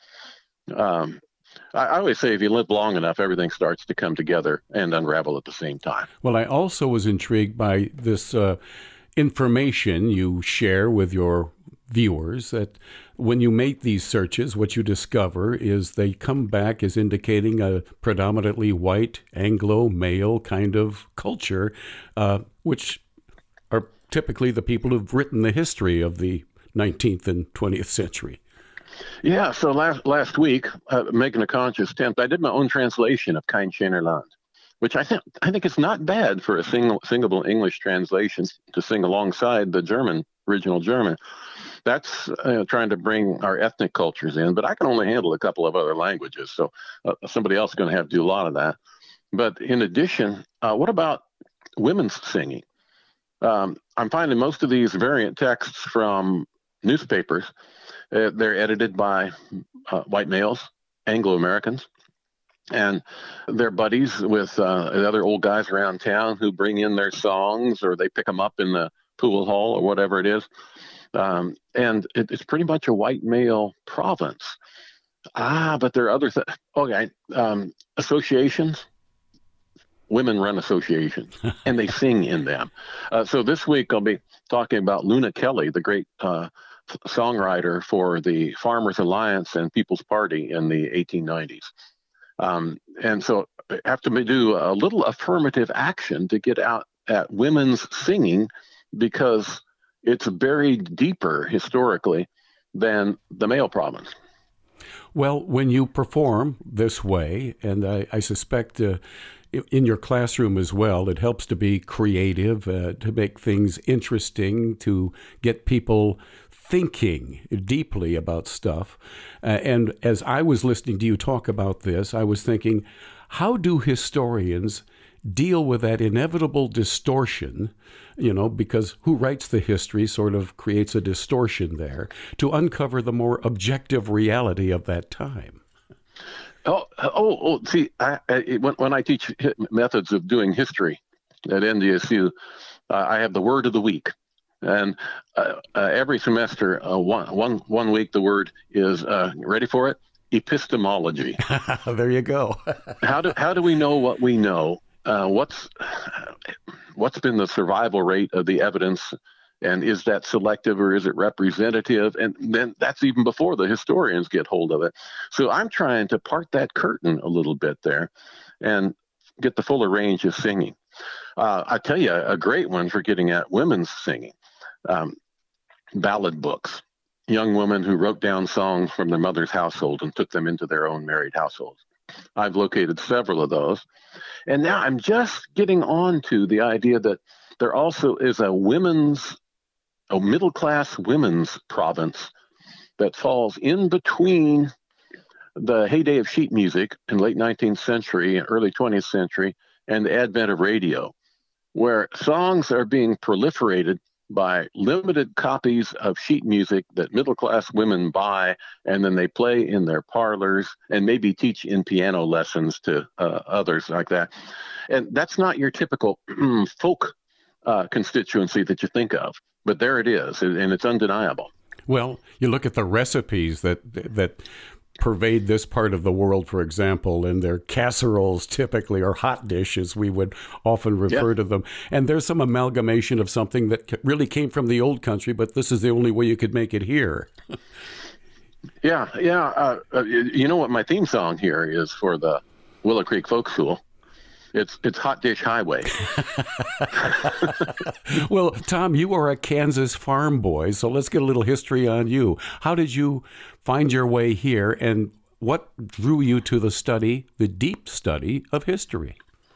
Speaker 10: Um, I, I always say if you live long enough, everything starts to come together and unravel at the same time.
Speaker 1: Well, I also was intrigued by this uh, information you share with your viewers that when you make these searches, what you discover is they come back as indicating a predominantly white, Anglo, male kind of culture, uh, which are typically the people who've written the history of the nineteenth and twentieth century.
Speaker 10: Yeah, so last last week, uh, making a conscious attempt, I did my own translation of Kein schöner Land, which I think I think it's not bad for a single singable English translation to sing alongside the German, original German. That's uh, trying to bring our ethnic cultures in, but I can only handle a couple of other languages, so uh, somebody else is going to have to do a lot of that. But in addition, uh, what about women's singing? Um, I'm finding most of these variant texts from newspapers, uh, they're edited by uh, white males, Anglo-Americans, and they're buddies with uh, the other old guys around town who bring in their songs, or they pick them up in the pool hall or whatever it is. Um, and it, it's pretty much a white male province. Ah, but there are other things. Okay, um, associations. Women run associations, and they sing in them. Uh, so this week I'll be talking about Luna Kelly, the great uh, songwriter for the Farmers Alliance and People's Party in the eighteen nineties. Um, and so I have to do a little affirmative action to get out at women's singing, because it's buried deeper historically than the male province.
Speaker 1: Well, when you perform this way, and I, I suspect uh, in your classroom as well, it helps to be creative, uh, to make things interesting, to get people thinking deeply about stuff. Uh, and as I was listening to you talk about this, I was thinking, how do historians deal with that inevitable distortion, you know, because who writes the history sort of creates a distortion there, to uncover the more objective reality of that time?
Speaker 10: Oh, oh, oh see, I, I, when, when I teach methods of doing history at N D S U, uh, I have the word of the week. And uh, uh, every semester, uh, one, one, one week, the word is, uh, ready for it? Epistemology.
Speaker 1: There you go.
Speaker 10: how do how do we know what we know? Uh, what's what's been the survival rate of the evidence, and is that selective or is it representative? And then that's even before the historians get hold of it. So I'm trying to part that curtain a little bit there and get the fuller range of singing. Uh, I tell you, a great one for getting at women's singing, um, ballad books. Young women who wrote down songs from their mother's household and took them into their own married households. I've located several of those. And now I'm just getting on to the idea that there also is a women's, a middle-class women's province that falls in between the heyday of sheet music in late nineteenth century and early twentieth century and the advent of radio, where songs are being proliferated by limited copies of sheet music that middle-class women buy, and then they play in their parlors and maybe teach in piano lessons to uh, others like that. And that's not your typical folk uh, constituency that you think of, but there it is, and it's undeniable.
Speaker 1: Well, you look at the recipes that that pervade this part of the world, for example, and their casseroles typically are hot dishes, we would often refer
Speaker 10: yeah. to
Speaker 1: them. And there's some amalgamation of something that really came from the old country, but this is the only way you could make it here.
Speaker 10: yeah, yeah. Uh, uh, you know what my theme song here is for the Willow Creek Folk School? It's it's Hot Dish Highway.
Speaker 1: Well, Tom, you are a Kansas farm boy, so let's get a little history on you. How did you find your way here, and what drew you to the study, the deep study of history?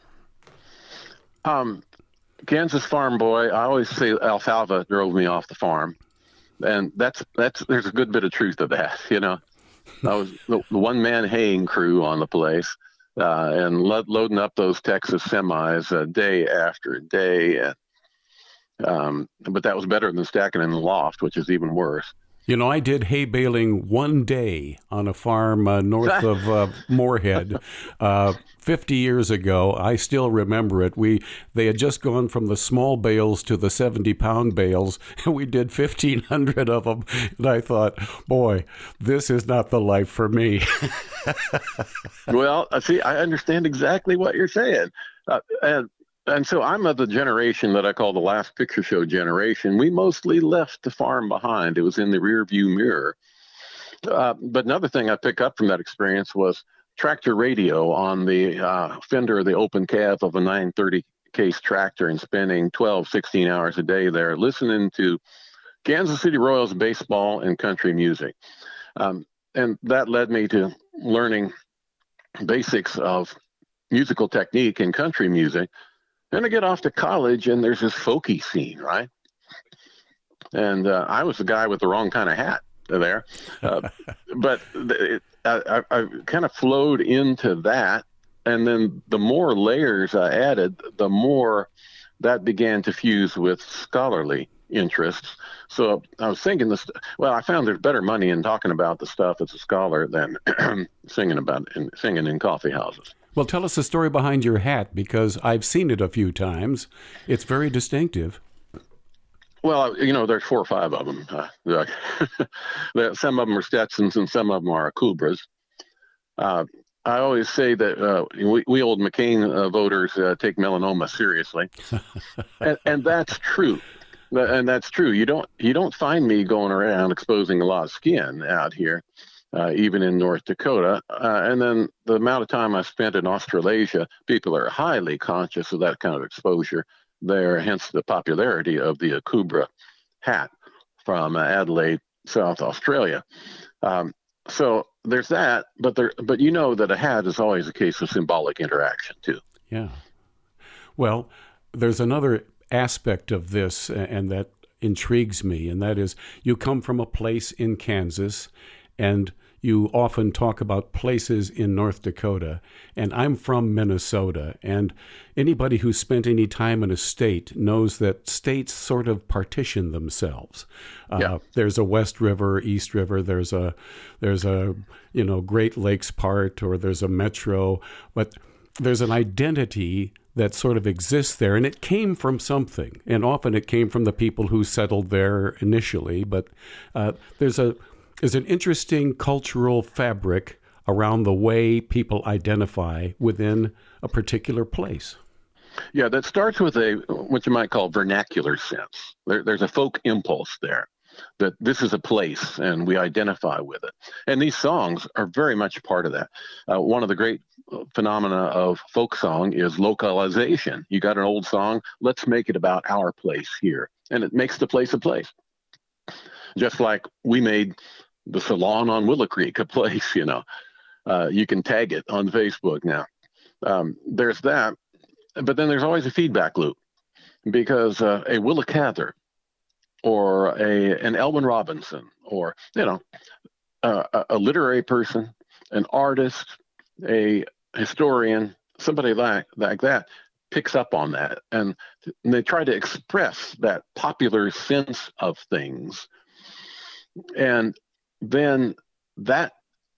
Speaker 10: Um, Kansas farm boy. I always say alfalfa drove me off the farm, and that's that's there's a good bit of truth to that. You know, I was the, the one-man haying crew on the place. Uh, and lo- loading up those Texas semis uh, day after day. And, um, but that was better than stacking in the loft, which is even worse.
Speaker 1: You know, I did hay baling one day on a farm uh, north of uh, Moorhead uh, fifty years ago. I still remember it. We They had just gone from the small bales to the seventy-pound bales, and we did fifteen hundred of them. And I thought, boy, this is not the life for me.
Speaker 10: Well, see, I understand exactly what you're saying. Uh, and And so I'm of the generation that I call the last picture show generation. We mostly left the farm behind. It was in the rear view mirror. Uh, but another thing I picked up from that experience was tractor radio on the uh, fender of the open cab of a nine thirty case tractor and spending twelve, sixteen hours a day there listening to Kansas City Royals baseball and country music. Um, and that led me to learning basics of musical technique in country music. Then I get off to college, and there's this folky scene, right? And uh, I was the guy with the wrong kind of hat there. Uh, but it, I, I, I kind of flowed into that. And then the more layers I added, the more that began to fuse with scholarly interests. So I was thinking this, well, I found there's better money in talking about the stuff as a scholar than singing about and singing in coffee houses.
Speaker 1: Well, tell us the story behind your hat, because I've seen it a few times. It's very distinctive.
Speaker 10: Well, you know, there's four or five of them. Uh, some of them are Stetsons and some of them are Kubras. Uh, I always say that uh, we, we old McCain uh, voters uh, take melanoma seriously, and, and that's true. And that's true. You don't you don't find me going around exposing a lot of skin out here. Uh, even in North Dakota. Uh, and then the amount of time I spent in Australasia, people are highly conscious of that kind of exposure there, hence the popularity of the Akubra hat from uh, Adelaide, South Australia. Um, so there's that, but there, but you know that a hat is always a case of symbolic interaction too.
Speaker 1: Yeah. Well, there's another aspect of this, and that intrigues me, and that is you come from a place in Kansas, and you often talk about places in North Dakota, and I'm from Minnesota, and anybody who's spent any time in a state knows that states sort of partition themselves.
Speaker 10: Yeah.
Speaker 1: Uh, there's a West River, East River, there's a, there's a, you know, Great Lakes part, or there's a metro, but there's an identity that sort of exists there, and it came from something, and often it came from the people who settled there initially, but uh, there's a There's an interesting cultural fabric around the way people identify within a particular place.
Speaker 10: Yeah, that starts with a what you might call vernacular sense. There, there's a folk impulse there that this is a place and we identify with it. And these songs are very much part of that. Uh, one of the great phenomena of folk song is localization. You got an old song, let's make it about our place here. And it makes the place a place. Just like we made the salon on Willow Creek a place, you know. Uh, you can tag it on Facebook now. Um, there's that. But then there's always a feedback loop, because uh, a Willa Cather or a an Elwin Robinson, or, you know, uh, a, a literary person, an artist, a historian, somebody like, like that, picks up on that, and they try to express that popular sense of things. And then that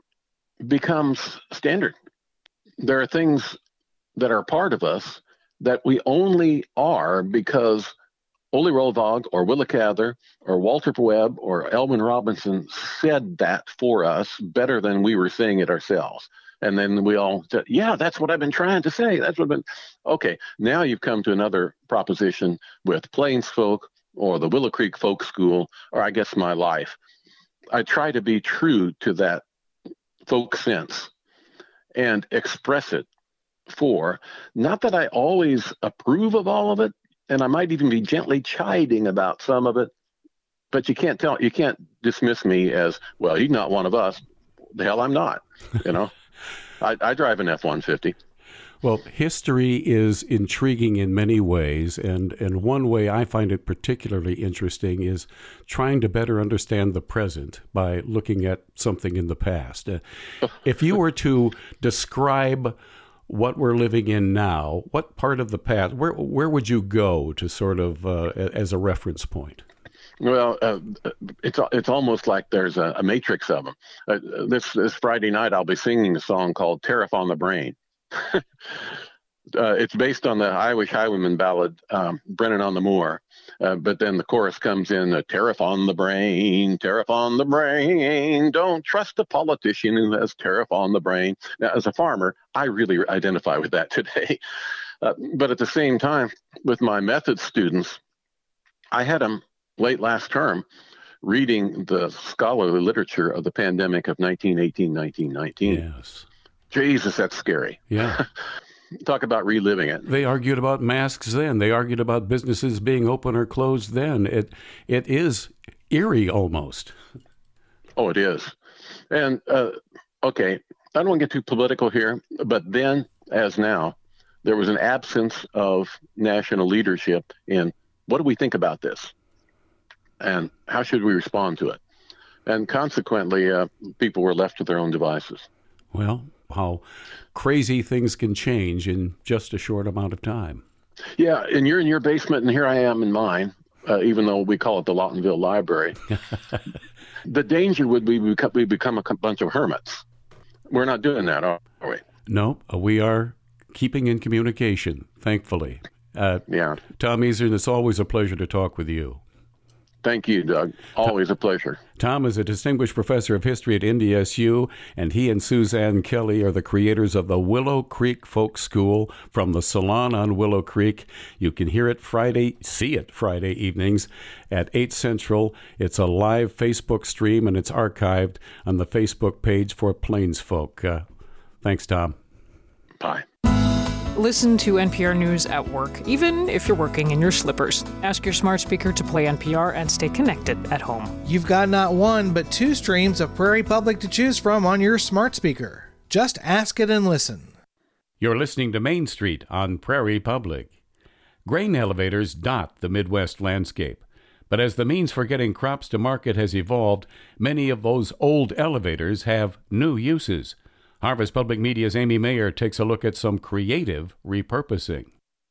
Speaker 10: becomes standard. There are things that are part of us that we only are because Ole Rovag or Willa Cather or Walter Webb or Elwyn Robinson said that for us better than we were saying it ourselves. And then we all said, yeah, that's what I've been trying to say. That's what I've been. Okay, now you've come to another proposition with Plains Folk or the Willow Creek Folk School, or I guess my life. I try to be true to that folk sense and express it for, not that I always approve of all of it, and I might even be gently chiding about some of it, but you can't tell, you can't dismiss me as, well, he's not one of us. The hell, I'm not, you know. I, I drive an F one fifty.
Speaker 1: Well, history is intriguing in many ways, and, and one way I find it particularly interesting is trying to better understand the present by looking at something in the past. Uh, if you were to describe what we're living in now, what part of the past, where where would you go to sort of uh, as a reference point?
Speaker 10: Well, uh, it's it's almost like there's a, a matrix of them. Uh, this this Friday night, I'll be singing a song called "Tariff on the Brain." uh, it's based on the Irish Highwayman ballad um, "Brennan on the Moor," uh, but then the chorus comes in: uh, "Tariff on the brain, tariff on the brain. Don't trust a politician who has tariff on the brain." Now, as a farmer, I really identify with that today. Uh, but at the same time, with my method students, I had them late last term reading the scholarly literature of the pandemic of nineteen eighteen, nineteen nineteen.
Speaker 1: Yes.
Speaker 10: Jesus, that's scary.
Speaker 1: Yeah.
Speaker 10: Talk about reliving it.
Speaker 1: They argued about masks then. They argued about businesses being open or closed then. It It is eerie almost.
Speaker 10: Oh, it is. And, uh, okay, I don't want to get too political here, but then, as now, there was an absence of national leadership in what do we think about this? And how should we respond to it? And consequently, uh, people were left to their own devices.
Speaker 1: Well, how crazy things can change in just a short amount of time.
Speaker 10: Yeah, and you're in your basement, and here I am in mine, uh, even though we call it the Lawtonville Library. The danger would be we become, we become a bunch of hermits. We're not doing that, are we?
Speaker 1: No, we are keeping in communication, thankfully. Uh,
Speaker 10: yeah.
Speaker 1: Tom Eason, it's always a pleasure to talk with you.
Speaker 10: Thank you, Doug. Always a pleasure.
Speaker 1: Tom is a distinguished professor of history at N D S U, and he and Suzanne Kelly are the creators of the Willow Creek Folk School from the Salon on Willow Creek. You can hear it Friday, see it Friday evenings at eight Central. It's a live Facebook stream, and it's archived on the Facebook page for Plains Folk. Uh, thanks, Tom.
Speaker 10: Bye.
Speaker 11: Listen to N P R News at work, even if you're working in your slippers. Ask your smart speaker to play N P R and stay connected at home.
Speaker 12: You've got not one, but two streams of Prairie Public to choose from on your smart speaker. Just ask it and listen.
Speaker 1: You're listening to Main Street on Prairie Public. Grain elevators dot the Midwest landscape. But as the means for getting crops to market has evolved, many of those old elevators have new uses. Harvest Public Media's Amy Mayer takes a look at some creative repurposing.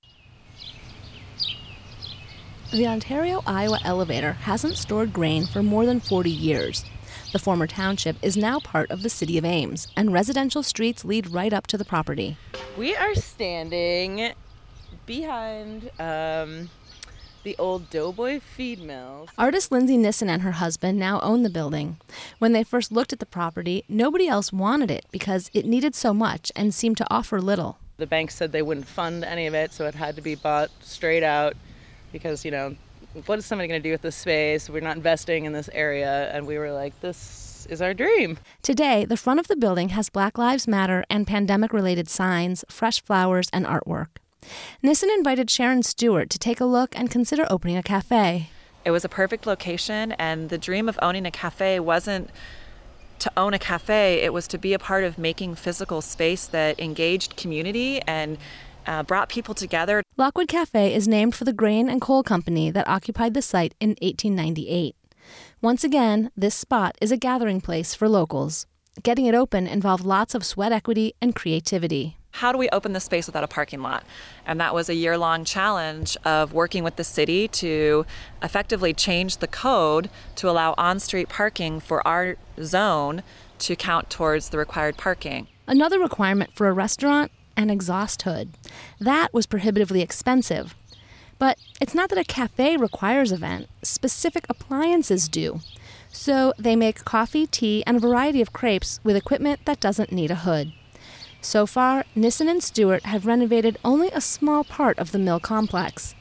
Speaker 13: The Ontario-Iowa elevator hasn't stored grain for more than forty years. The former township is now part of the city of Ames, and residential streets lead right up to the property.
Speaker 14: We are standing behind um, the old Doughboy feed mills.
Speaker 13: Artist Lindsay Nissen and her husband now own the building. When they first looked at the property, nobody else wanted it because it needed so much and seemed to offer little.
Speaker 14: The bank said they wouldn't fund any of it, so it had to be bought straight out because, you know, what is somebody going to do with this space? We're not investing in this area. And we were like, this is our dream.
Speaker 13: Today, the front of the building has Black Lives Matter and pandemic-related signs, fresh flowers, and artwork. Nissen invited Sharon Stewart to take a look and consider opening a cafe.
Speaker 15: It was a perfect location, and the dream of owning a cafe wasn't to own a cafe. It was to be a part of making physical space that engaged community and uh, brought people together.
Speaker 13: Lockwood Cafe is named for the grain and coal company that occupied the site in eighteen ninety-eight. Once again, this spot is a gathering place for locals. Getting it open involved lots of sweat equity and creativity.
Speaker 15: how do we open the space without a parking lot? And that was a year-long challenge of working with the city to effectively change the code to allow on-street parking for our zone to count towards the required parking.
Speaker 13: Another requirement for a restaurant, an exhaust hood. That was prohibitively expensive. But it's not that a cafe requires a vent. Specific appliances do. So they make coffee, tea, and a variety of crepes with equipment that doesn't need a hood. So far, Nissen and Stewart have renovated only a small part of the mill complex.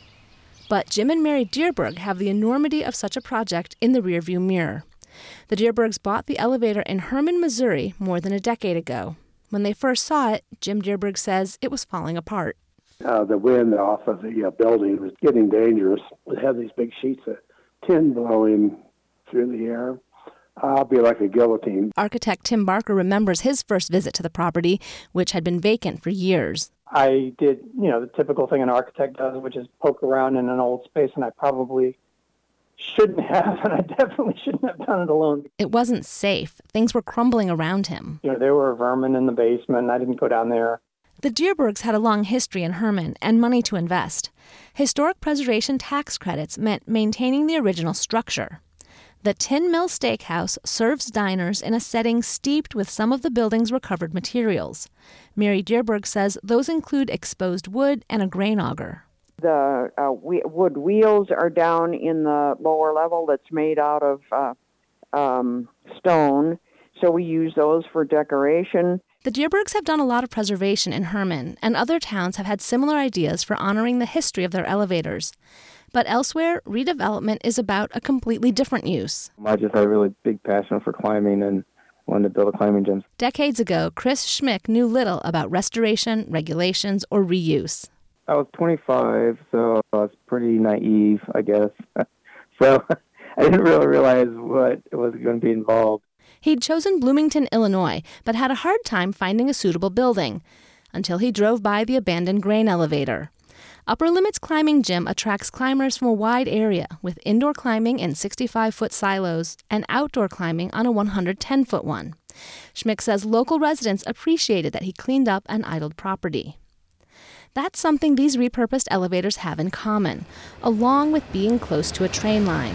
Speaker 13: But Jim and Mary Dierberg have the enormity of such a project in the rearview mirror. The Dierbergs bought the elevator in Herman, Missouri more than a decade ago. When they first saw it, Jim Dierberg says it was falling apart.
Speaker 16: Uh, the wind off of the uh, building was getting dangerous. It had these big sheets of tin blowing through the air. I'll be like a guillotine.
Speaker 13: Architect Tim Barker remembers his first visit to the property, which had been vacant for years.
Speaker 17: I did, you know, the typical thing an architect does, which is poke around in an old space, and I probably shouldn't have, and I definitely shouldn't have done it alone.
Speaker 13: It wasn't safe. Things were crumbling around him.
Speaker 17: You know, there were vermin in the basement, and I didn't go down there.
Speaker 13: The Dierbergs had a long history in Herman and money to invest. Historic preservation tax credits meant maintaining the original structure. The Tin Mill Steakhouse serves diners in a setting steeped with some of the building's recovered materials. Mary Dierberg says those include exposed wood and a grain auger.
Speaker 18: The uh, we, wood wheels are down in the lower level that's made out of uh, um, stone, so we use those for decoration.
Speaker 13: The Dierbergs have done a lot of preservation in Herman, and other towns have had similar ideas for honoring the history of their elevators. But elsewhere, redevelopment is about a completely different use.
Speaker 19: I just had a really big passion for climbing and wanted to build a climbing gym.
Speaker 13: Decades ago, Chris Schmick knew little about restoration, regulations, or reuse.
Speaker 19: I was twenty-five, so I was pretty naive, I guess. So I didn't really realize what was going to be involved.
Speaker 13: He'd chosen Bloomington, Illinois, but had a hard time finding a suitable building until he drove by the abandoned grain elevator. Upper Limits Climbing Gym attracts climbers from a wide area, with indoor climbing in sixty-five-foot silos and outdoor climbing on a one hundred ten foot one. Schmick says local residents appreciated that he cleaned up an idled property. That's something these repurposed elevators have in common, along with being close to a train line.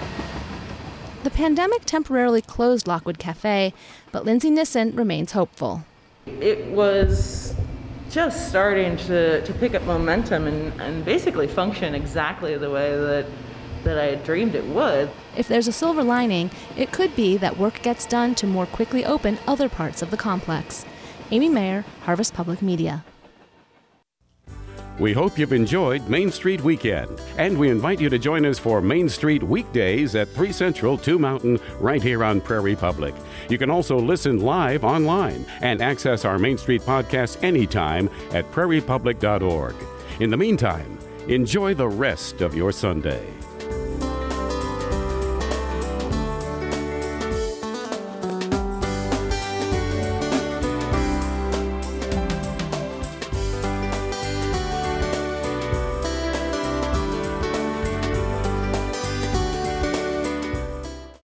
Speaker 13: The pandemic temporarily closed Lockwood Cafe, but Lindsay Nissen remains hopeful.
Speaker 14: It was just starting to, to pick up momentum and, and basically function exactly the way that that I had dreamed it would.
Speaker 13: If there's a silver lining, it could be that work gets done to more quickly open other parts of the complex. Amy Mayer, Harvest Public Media.
Speaker 1: We hope you've enjoyed Main Street Weekend, and we invite you to join us for Main Street weekdays at three Central, two Mountain, right here on Prairie Public. You can also listen live online and access our Main Street podcast anytime at prairie public dot org. In the meantime, enjoy the rest of your Sunday.